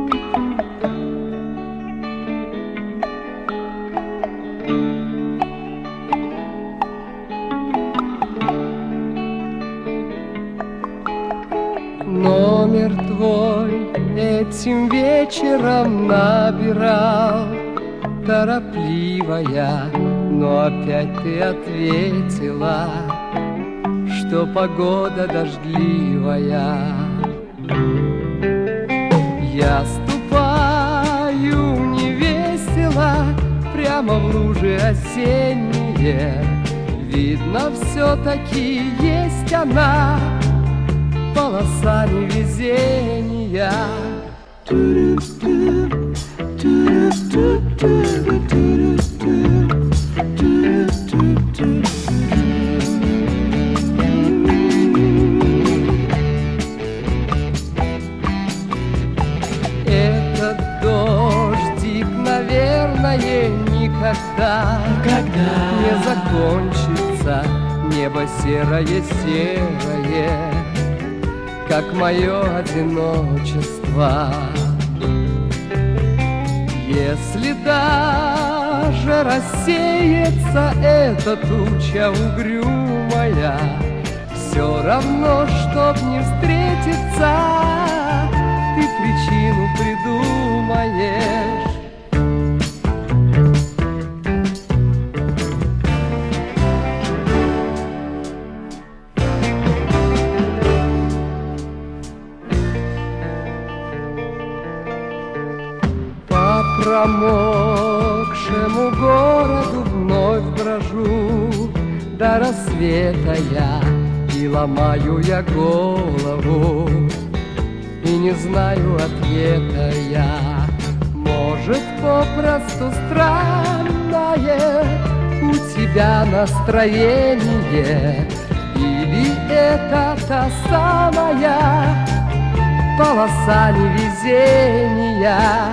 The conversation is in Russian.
Номер твой этим вечером набирал, торопливая, но опять ты ответила, что погода дождливая. Я ступаю невесело прямо в лужи осенние. Видно, все-таки есть она, полоса невезения. Этот дождик, наверное, никогда не закончится. Небо серое-серое, как мое одиночество. Если даже рассеется эта туча угрюмая, все равно, чтоб не встретиться, ты причину придумаешь. Промокшему городу вновь брожу, до рассвета я и ломаю я голову, и не знаю ответа я. Может, попросту странное у тебя настроение, или это та самая полоса невезения.